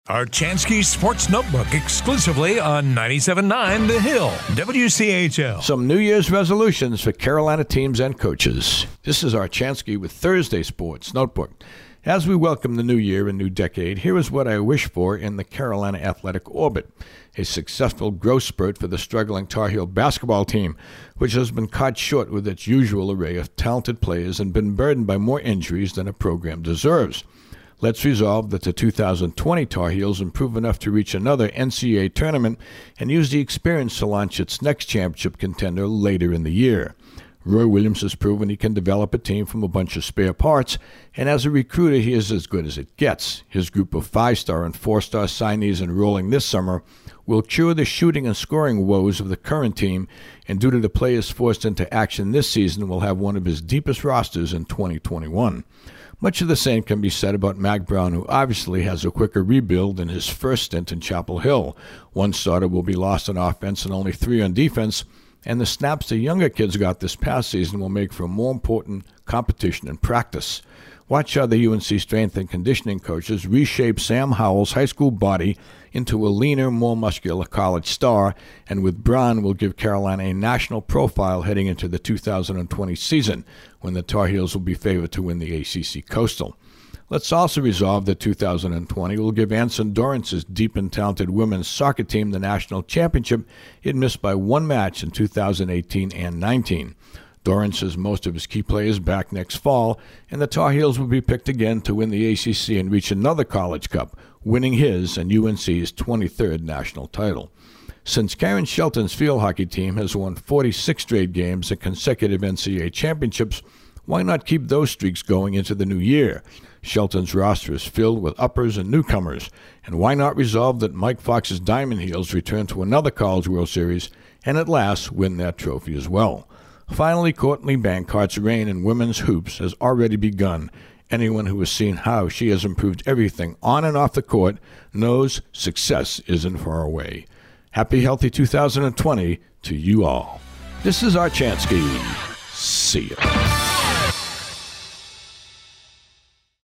Archansky Sports Notebook exclusively on 97.9 The Hill, WCHL. Some New Year's resolutions for Carolina teams and coaches. This is Archansky with Thursday Sports Notebook. As we welcome the new year and new decade, here is what I wish for in the Carolina athletic orbit. A successful growth spurt for the struggling Tar Heel basketball team, which has been caught short with its usual array of talented players and been burdened by more injuries than a program deserves. Let's resolve that the 2020 Tar Heels improve enough to reach another NCAA tournament and use the experience to launch its next championship contender later in the year. Roy Williams has proven he can develop a team from a bunch of spare parts, and as a recruiter, he is as good as it gets. His group of 5-star and 4-star signees enrolling this summer will cure the shooting and scoring woes of the current team, and due to the players forced into action this season, will have one of his deepest rosters in 2021. Much of the same can be said about Mack Brown, who obviously has a quicker rebuild than his first stint in Chapel Hill. One starter will be lost on offense and only 3 on defense, and the snaps the younger kids got this past season will make for more important competition and practice. Watch how the UNC strength and conditioning coaches reshape Sam Howell's high school body into a leaner, more muscular college star, and with Brown will give Carolina a national profile heading into the 2020 season, when the Tar Heels will be favored to win the ACC Coastal. Let's also resolve that 2020 will give Anson Dorrance's deep and talented women's soccer team the national championship it missed by one match in 2018 and 19. Dorrance has most of his key players back next fall, and the Tar Heels will be picked again to win the ACC and reach another College Cup, winning his and UNC's 23rd national title. Since Karen Shelton's field hockey team has won 46 straight games and consecutive NCAA championships, why not keep those streaks going into the new year? Shelton's roster is filled with uppers and newcomers, and why not resolve that Mike Fox's Diamond Heels return to another College World Series and at last win that trophy as well? Finally, Courtney Bankart's reign in women's hoops has already begun. Anyone who has seen how she has improved everything on and off the court knows success isn't far away. Happy, healthy 2020 to you all. This is Archansky. See ya.